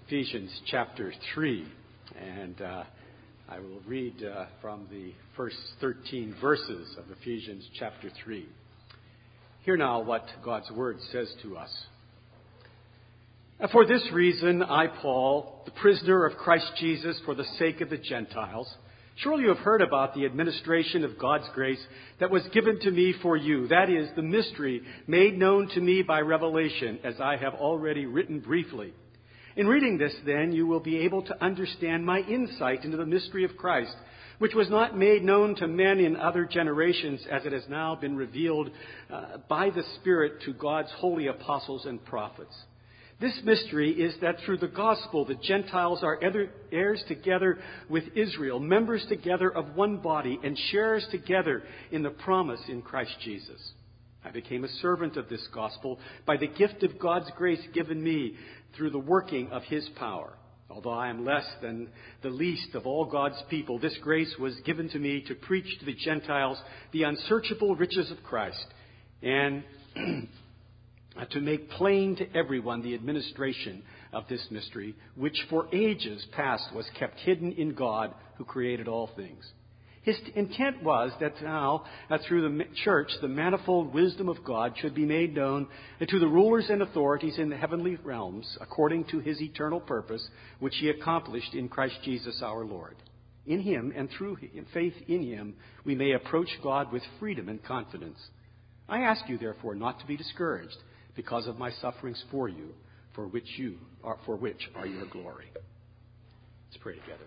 Ephesians chapter 3, and I will read from the first 13 verses of Ephesians chapter 3. Hear now what God's Word says to us. For this reason, I, Paul, the prisoner of Christ Jesus for the sake of the Gentiles, surely you have heard about the administration of God's grace that was given to me for you. That is, the mystery made known to me by revelation, as I have already written briefly. In reading this, then, you will be able to understand my insight into the mystery of Christ, which was not made known to men in other generations, as it has now been revealed by the Spirit to God's holy apostles and prophets. This mystery is that through the gospel, the Gentiles are heirs together with Israel, members together of one body, and sharers together in the promise in Christ Jesus. I became a servant of this gospel by the gift of God's grace given me through the working of His power. Although I am less than the least of all God's people, this grace was given to me to preach to the Gentiles the unsearchable riches of Christ, and to make plain to everyone the administration of this mystery, which for ages past was kept hidden in God who created all things. His intent was that now, through the church, the manifold wisdom of God should be made known to the rulers and authorities in the heavenly realms, according to His eternal purpose, which He accomplished in Christ Jesus our Lord. In Him and through faith in Him, we may approach God with freedom and confidence. I ask you, therefore, not to be discouraged because of my sufferings for you, for which are your glory. Let's pray together.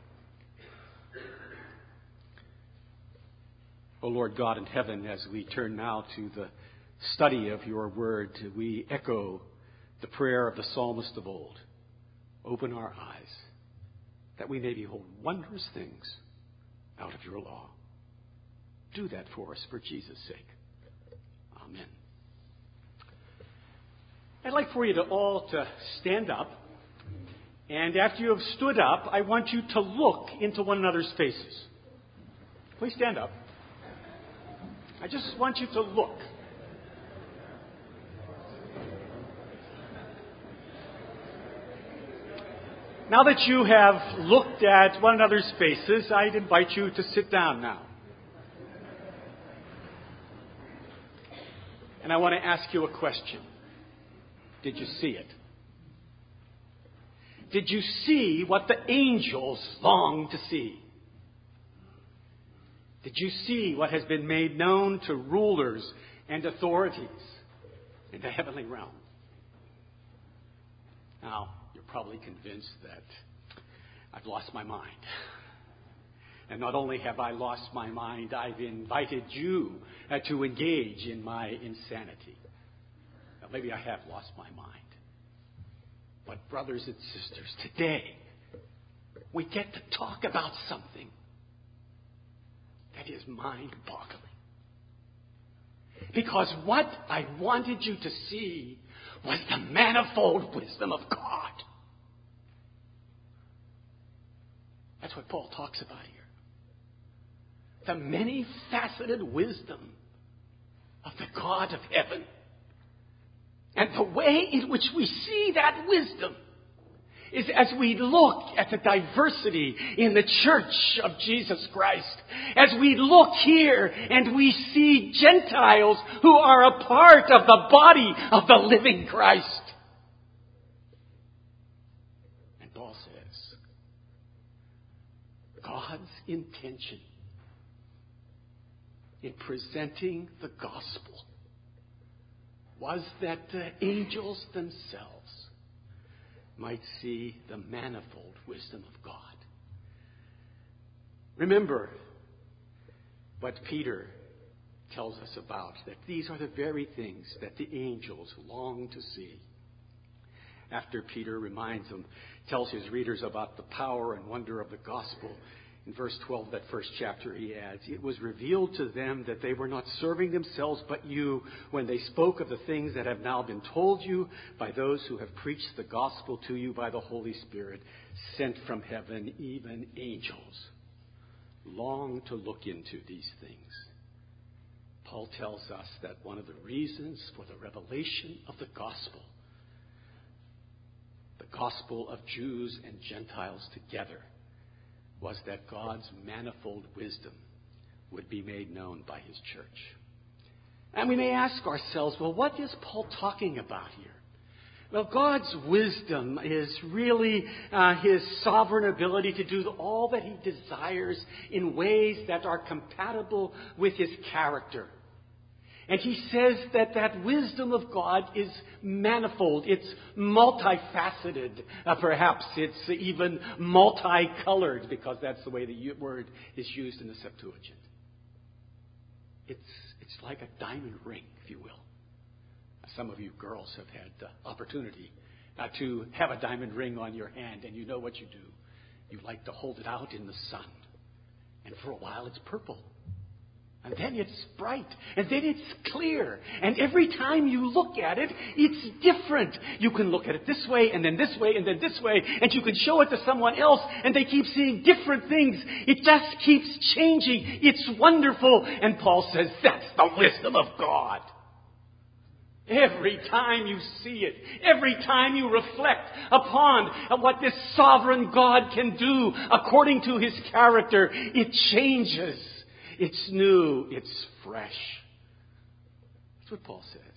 O Lord God in heaven, as we turn now to the study of your word, we echo the prayer of the psalmist of old. Open our eyes, that we may behold wondrous things out of your law. Do that for us, for Jesus' sake. Amen. I'd like for you to all to stand up. And after you have stood up, I want you to look into one another's faces. Please stand up. I just want you to look. Now that you have looked at one another's faces, I'd invite you to sit down now. And I want to ask you a question. Did you see it? Did you see what the angels long to see? Did you see what has been made known to rulers and authorities in the heavenly realm? Now, you're probably convinced that I've lost my mind. And not only have I lost my mind, I've invited you to engage in my insanity. Now, maybe I have lost my mind. But brothers and sisters, today we get to talk about something that is mind-boggling. Because what I wanted you to see was the manifold wisdom of God. That's what Paul talks about here. The many-faceted wisdom of the God of heaven. And the way in which we see that wisdom is as we look at the diversity in the church of Jesus Christ. As we look here and we see Gentiles who are a part of the body of the living Christ. And Paul says, God's intention in presenting the gospel was that the angels themselves might see the manifold wisdom of God. Remember what Peter tells us about, that these are the very things that the angels long to see. After Peter tells his readers about the power and wonder of the gospel, in verse 12 of that first chapter, he adds, it was revealed to them that they were not serving themselves but you when they spoke of the things that have now been told you by those who have preached the gospel to you by the Holy Spirit, sent from heaven. Even angels long to look into these things. Paul tells us that one of the reasons for the revelation of the gospel, the gospel of Jews and Gentiles together was that God's manifold wisdom would be made known by his church. And we may ask ourselves, well, what is Paul talking about here? Well, God's wisdom is really his sovereign ability to do all that he desires in ways that are compatible with his character. And he says that that wisdom of God is manifold. It's multifaceted. Perhaps it's even multicolored, because that's the way the word is used in the Septuagint. It's like a diamond ring, if you will. Some of you girls have had the opportunity to have a diamond ring on your hand, and you know what you do. You like to hold it out in the sun. And for a while it's purple. And then it's bright. And then it's clear. And every time you look at it, it's different. You can look at it this way, and then this way, and then this way. And you can show it to someone else, and they keep seeing different things. It just keeps changing. It's wonderful. And Paul says that's the wisdom of God. Every time you see it, every time you reflect upon what this sovereign God can do according to his character, it changes. It's new. It's fresh. That's what Paul says.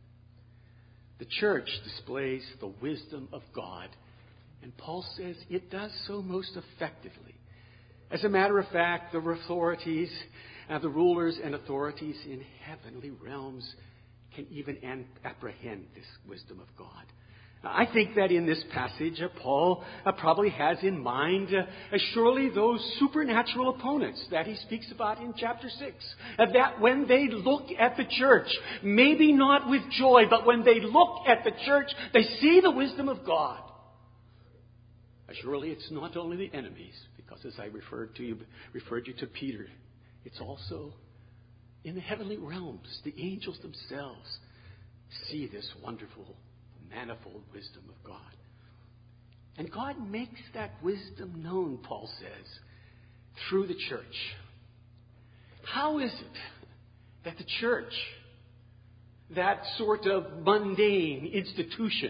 The church displays the wisdom of God, and Paul says it does so most effectively. As a matter of fact, the authorities, the rulers and authorities in heavenly realms can even apprehend this wisdom of God. I think that in this passage, Paul probably has in mind surely those supernatural opponents that he speaks about in chapter 6. That when they look at the church, maybe not with joy, but when they look at the church, they see the wisdom of God. Surely it's not only the enemies, because as I referred you to Peter, it's also in the heavenly realms. The angels themselves see this wonderful, manifold wisdom of God. And God makes that wisdom known, Paul says, through the church. How is it that the church, that sort of mundane institution,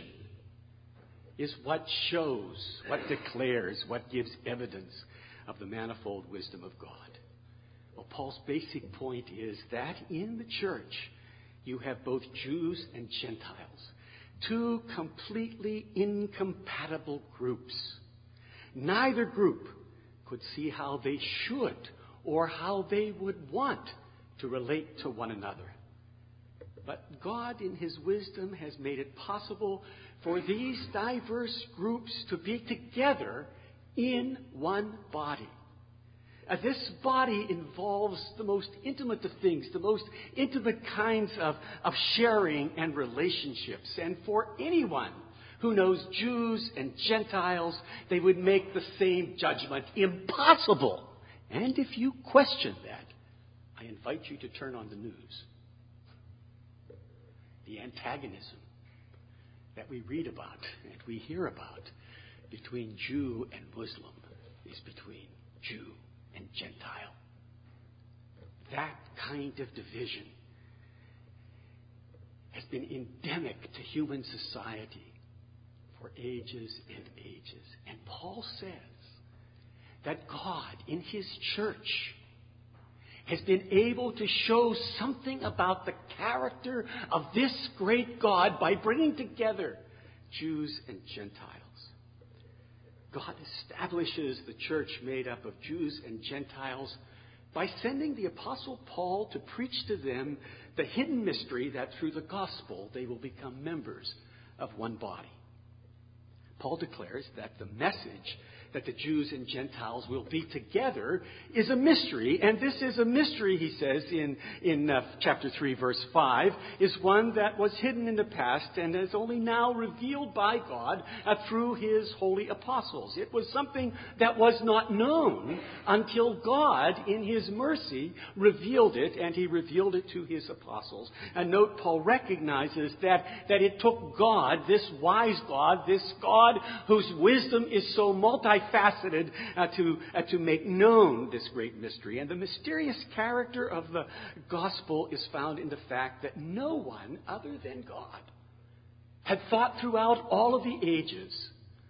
is what shows, what declares, what gives evidence of the manifold wisdom of God? Well, Paul's basic point is that in the church, you have both Jews and Gentiles, two completely incompatible groups. Neither group could see how they should or how they would want to relate to one another. But God, in his wisdom, has made it possible for these diverse groups to be together in one body. This body involves the most intimate of things, the most intimate kinds of sharing and relationships. And for anyone who knows Jews and Gentiles, they would make the same judgment. Impossible. And if you question that, I invite you to turn on the news. The antagonism that we read about and we hear about between Jew and Muslim is between Jew and Gentile. That kind of division has been endemic to human society for ages and ages. And Paul says that God, in his church, has been able to show something about the character of this great God by bringing together Jews and Gentiles. God establishes the church made up of Jews and Gentiles by sending the Apostle Paul to preach to them the hidden mystery that through the gospel they will become members of one body. Paul declares that the message that the Jews and Gentiles will be together is a mystery. And this is a mystery, he says in chapter 3, verse 5, is one that was hidden in the past and is only now revealed by God through his holy apostles. It was something that was not known until God, in his mercy, revealed it, and he revealed it to his apostles. And note, Paul recognizes that it took God, this wise God, this God whose wisdom is so multifaceted, to make known this great mystery. And the mysterious character of the gospel is found in the fact that no one other than God had thought throughout all of the ages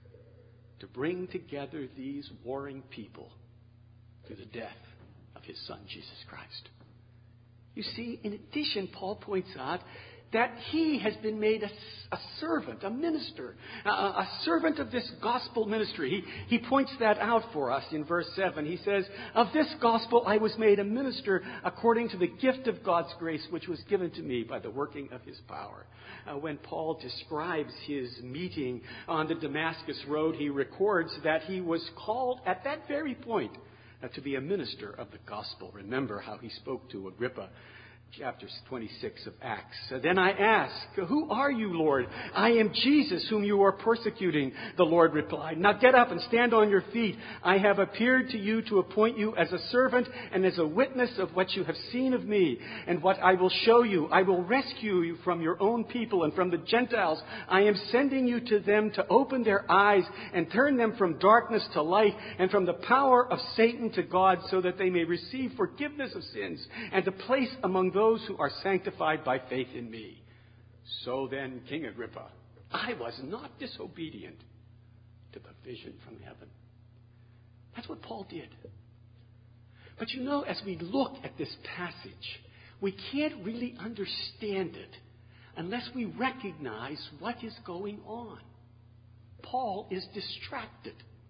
to bring together these warring people through the death of his Son, Jesus Christ. You see, in addition, Paul points out that he has been made a servant, a minister, a servant of this gospel ministry. He points that out for us in verse 7. He says, "Of this gospel I was made a minister according to the gift of God's grace, which was given to me by the working of his power." When Paul describes his meeting on the Damascus road, he records that he was called at that very point to be a minister of the gospel. Remember how he spoke to Agrippa. Chapter 26 of Acts. "Then I ask, 'Who are you, Lord?' 'I am Jesus, whom you are persecuting,' the Lord replied. 'Now get up and stand on your feet. I have appeared to you to appoint you as a servant and as a witness of what you have seen of me and what I will show you. I will rescue you from your own people and from the Gentiles. I am sending you to them to open their eyes and turn them from darkness to light and from the power of Satan to God, so that they may receive forgiveness of sins and a place among those who are sanctified by faith in me.' So then, King Agrippa, I was not disobedient to the vision from heaven." That's what Paul did. But you know, as we look at this passage, we can't really understand it unless we recognize what is going on. Paul is distracted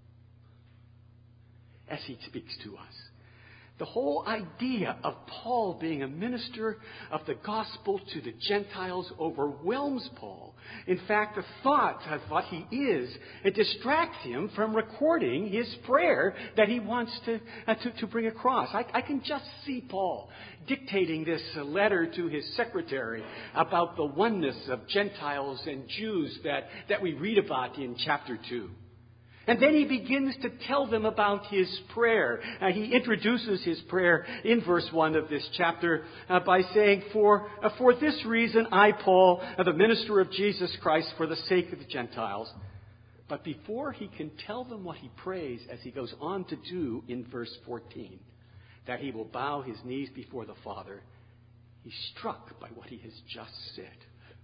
as he speaks to us. The whole idea of Paul being a minister of the gospel to the Gentiles overwhelms Paul. In fact, the thought of what he is, it distracts him from recording his prayer that he wants to bring across. I can just see Paul dictating this letter to his secretary about the oneness of Gentiles and Jews that we read about in chapter 2. And then he begins to tell them about his prayer. He introduces his prayer in verse 1 of this chapter by saying, For this reason I, Paul, the minister of Jesus Christ, for the sake of the Gentiles." But before he can tell them what he prays, as he goes on to do in verse 14, that he will bow his knees before the Father, he's struck by what he has just said.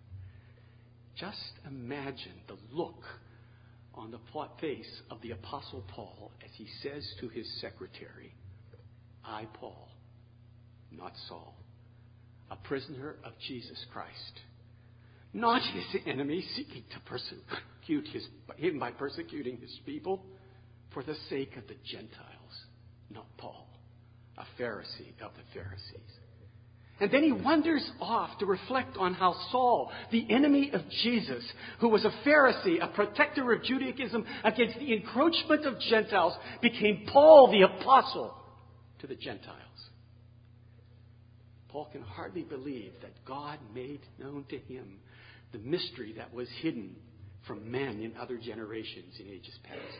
Just imagine the look on the face of the Apostle Paul as he says to his secretary, "I, Paul, not Saul, a prisoner of Jesus Christ, not his enemy, seeking to persecute him by persecuting his people, for the sake of the Gentiles, not Paul, a Pharisee of the Pharisees." And then he wanders off to reflect on how Saul, the enemy of Jesus, who was a Pharisee, a protector of Judaism against the encroachment of Gentiles, became Paul the apostle to the Gentiles. Paul can hardly believe that God made known to him the mystery that was hidden from men in other generations in ages past.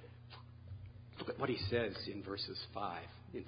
Look at what he says in verse 5.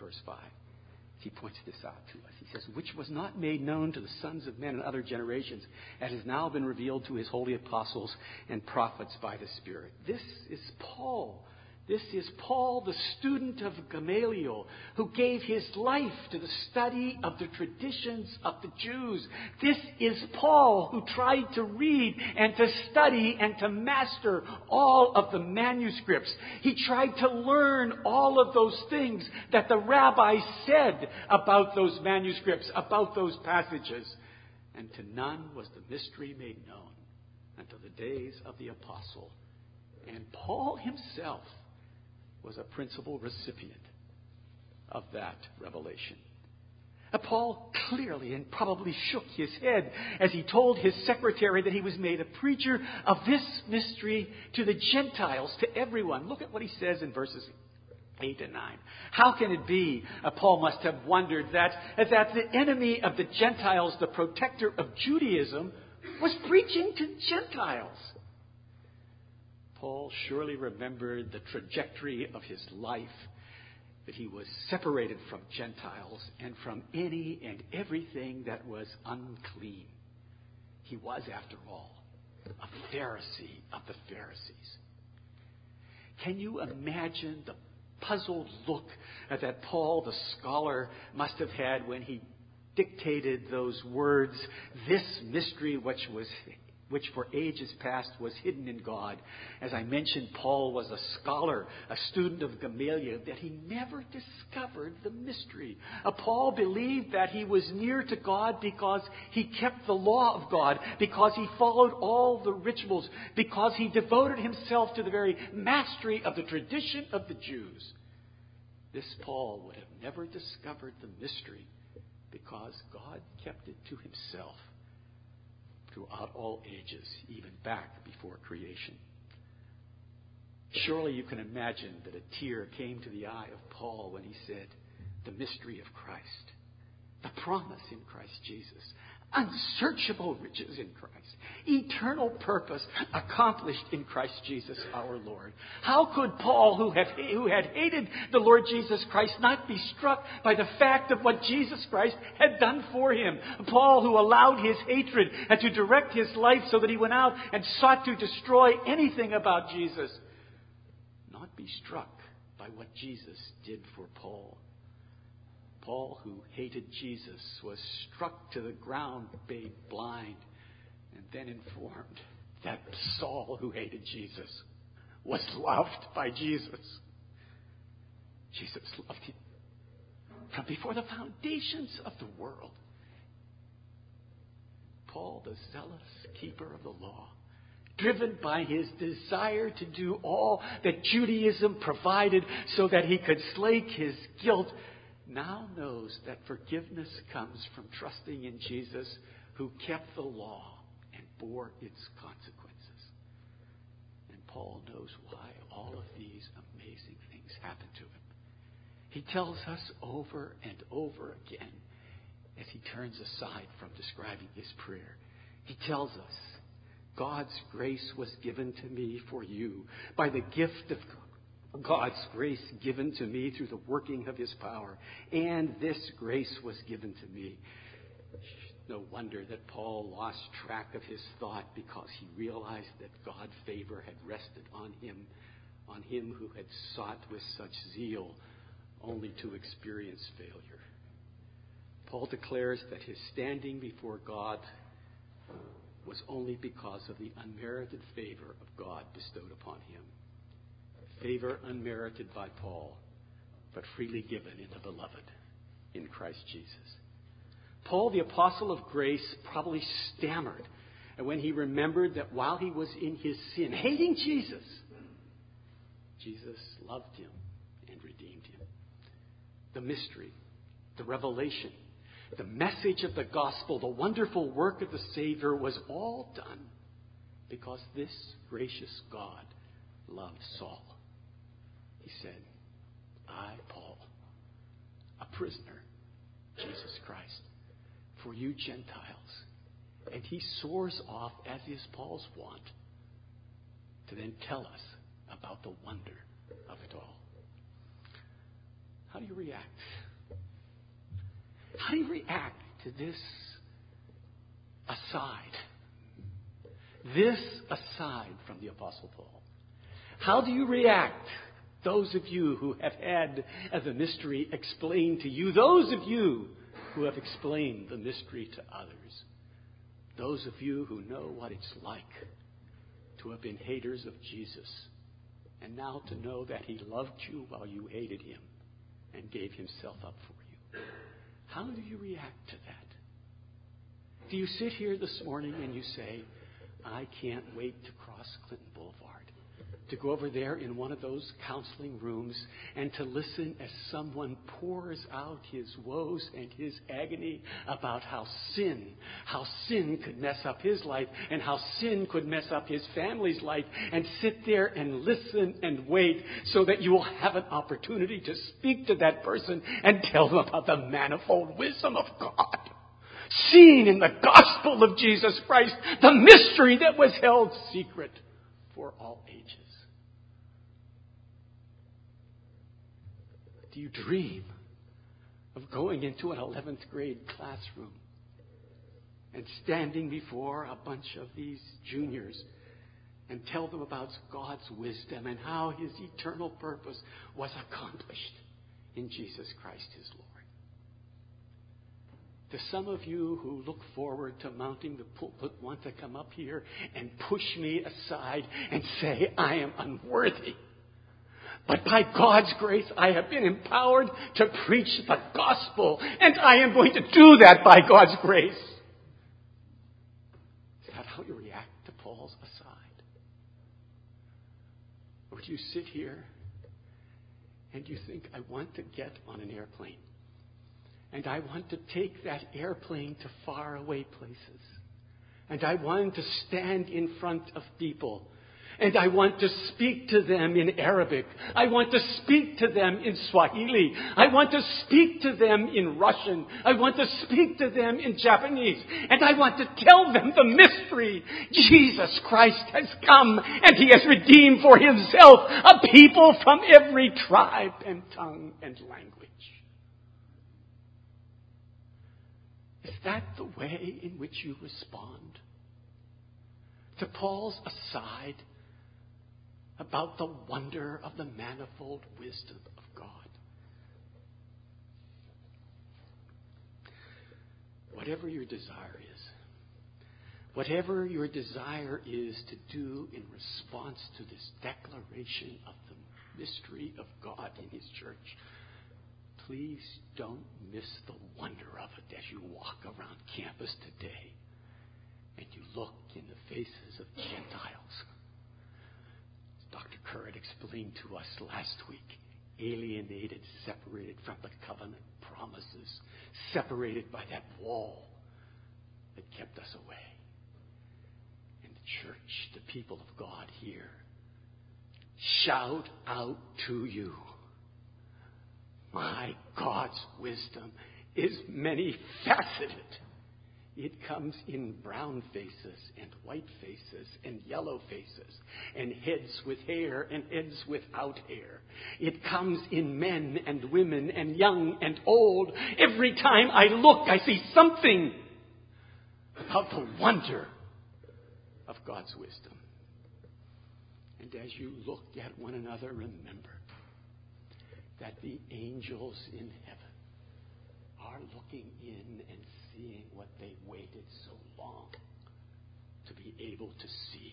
He points this out to us. He says, "Which was not made known to the sons of men in other generations, as has now been revealed to his holy apostles and prophets by the Spirit." This is Paul. This is Paul, the student of Gamaliel, who gave his life to the study of the traditions of the Jews. This is Paul, who tried to read and to study and to master all of the manuscripts. He tried to learn all of those things that the rabbis said about those manuscripts, about those passages. And to none was the mystery made known until the days of the apostle. And Paul himself was a principal recipient of that revelation. Paul clearly and probably shook his head as he told his secretary that he was made a preacher of this mystery to the Gentiles, to everyone. Look at what he says in verses 8 and 9. How can it be, Paul must have wondered, that the enemy of the Gentiles, the protector of Judaism, was preaching to Gentiles? Paul surely remembered the trajectory of his life, that he was separated from Gentiles and from any and everything that was unclean. He was, after all, a Pharisee of the Pharisees. Can you imagine the puzzled look that Paul, the scholar, must have had when he dictated those words, "This mystery which was which for ages past was hidden in God. As I mentioned, Paul was a scholar, a student of Gamaliel, that he never discovered the mystery. Paul believed that he was near to God because he kept the law of God, because he followed all the rituals, because he devoted himself to the very mastery of the tradition of the Jews. This Paul would have never discovered the mystery because God kept it to himself throughout all ages, even back before creation. Surely you can imagine that a tear came to the eye of Paul when he said, the mystery of Christ, the promise in Christ Jesus, unsearchable riches in Christ, eternal purpose accomplished in Christ Jesus our Lord. How could Paul, who had hated the Lord Jesus Christ, not be struck by the fact of what Jesus Christ had done for him? Paul, who allowed his hatred and to direct his life so that he went out and sought to destroy anything about Jesus, not be struck by what Jesus did for Paul. Paul, who hated Jesus, was struck to the ground, made blind, and then informed that Saul, who hated Jesus, was loved by Jesus. Jesus loved him from before the foundations of the world. Paul, the zealous keeper of the law, driven by his desire to do all that Judaism provided so that he could slake his guilt, now knows that forgiveness comes from trusting in Jesus, who kept the law and bore its consequences. And Paul knows why all of these amazing things happen to him. He tells us over and over again as he turns aside from describing his prayer. He tells us, God's grace was given to me for you by the gift of God's grace given to me through the working of his power. And this grace was given to me. No wonder that Paul lost track of his thought, because he realized that God's favor had rested on him who had sought with such zeal only to experience failure. Paul declares that his standing before God was only because of the unmerited favor of God bestowed upon him. Favor unmerited by Paul, but freely given in the beloved, in Christ Jesus. Paul, the apostle of grace, probably stammered when he remembered that while he was in his sin, hating Jesus, Jesus loved him and redeemed him. The mystery, the revelation, the message of the gospel, the wonderful work of the Savior was all done because this gracious God loved Saul. He said, I, Paul, a prisoner, Jesus Christ, for you Gentiles. And he soars off, as is Paul's wont, to then tell us about the wonder of it all. How do you react? How do you react to this aside? This aside from the Apostle Paul. How do you react? Those of you who have had the mystery explained to you, those of you who have explained the mystery to others, those of you who know what it's like to have been haters of Jesus, and now to know that he loved you while you hated him and gave himself up for you. How do you react to that? Do you sit here this morning and you say, I can't wait to cross Clinton Boulevard, to go over there in one of those counseling rooms and to listen as someone pours out his woes and his agony about how sin could mess up his life and how sin could mess up his family's life, and sit there and listen and wait so that you will have an opportunity to speak to that person and tell them about the manifold wisdom of God, seen in the gospel of Jesus Christ, the mystery that was held secret for all ages. Do you dream of going into an 11th grade classroom and standing before a bunch of these juniors and tell them about God's wisdom and how his eternal purpose was accomplished in Jesus Christ his Lord? To some of you who look forward to mounting the pulpit want to come up here and push me aside and say I am unworthy. But by God's grace, I have been empowered to preach the gospel, and I am going to do that by God's grace. Is that how you react to Paul's aside? Or do you sit here and you think, I want to get on an airplane, and I want to take that airplane to faraway places, and I want to stand in front of people, and I want to speak to them in Arabic. I want to speak to them in Swahili. I want to speak to them in Russian. I want to speak to them in Japanese. And I want to tell them the mystery. Jesus Christ has come, and He has redeemed for Himself a people from every tribe and tongue and language. Is that the way in which you respond to Paul's aside about the wonder of the manifold wisdom of God? Whatever your desire is to do in response to this declaration of the mystery of God in His church, please don't miss the wonder of it as you walk around campus today and you look in the faces of Gentiles. Dr. Curran explained to us last week, alienated, separated from the covenant promises, separated by that wall that kept us away. And the church, the people of God here, shout out to you, my God's wisdom is many-faceted. It comes in brown faces and white faces and yellow faces and heads with hair and heads without hair. It comes in men and women and young and old. Every time I look, I see something about the wonder of God's wisdom. And as you look at one another, remember that the angels in heaven are looking in and seeing what they waited so long to be able to see.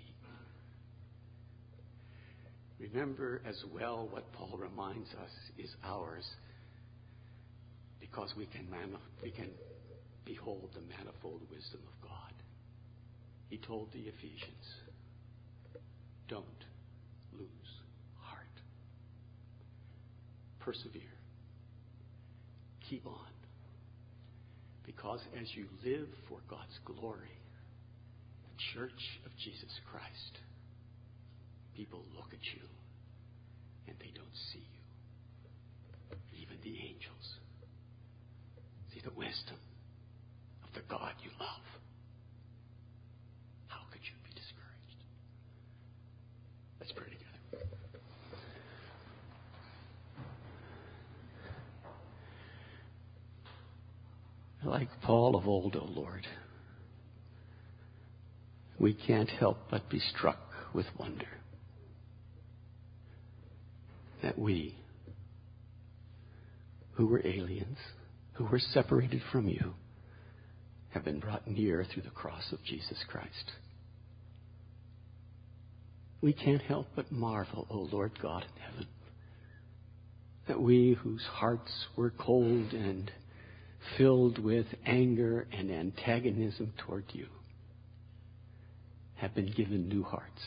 Remember as well what Paul reminds us is ours, because we can behold the manifold wisdom of God. He told the Ephesians, don't lose heart. Persevere. Keep on. Because as you live for God's glory, the church of Jesus Christ, people look at you and they don't see you. Even the angels see the wisdom of the God you love. How could you be discouraged? Let's pray together. Like Paul of old, O Lord, we can't help but be struck with wonder that we, who were aliens, who were separated from you, have been brought near through the cross of Jesus Christ. We can't help but marvel, O Lord God in heaven, that we whose hearts were cold and filled with anger and antagonism toward you have been given new hearts,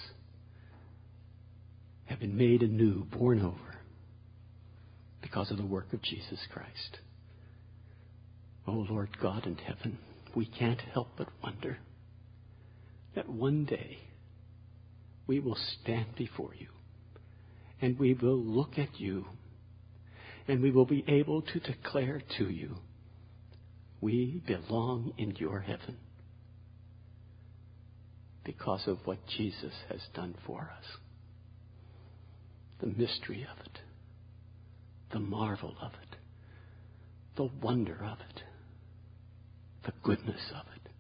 have been made anew, born over, because of the work of Jesus Christ. O Lord God in heaven, we can't help but wonder that one day we will stand before you and we will look at you and we will be able to declare to you, we belong in your heaven because of what Jesus has done for us. The mystery of it, the marvel of it, the wonder of it, the goodness of it.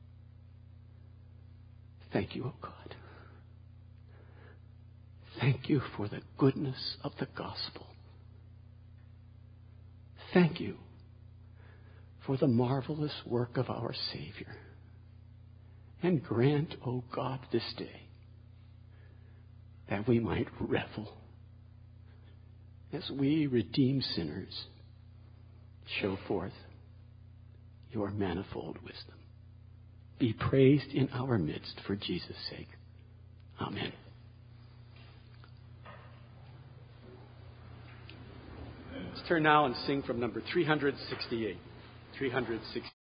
Thank you, O God. Thank you for the goodness of the gospel. Thank you for the marvelous work of our Savior. And grant, O God, this day that we might revel as we redeem sinners, show forth your manifold wisdom. Be praised in our midst for Jesus' sake. Amen. Let's turn now and sing from number 368. 368.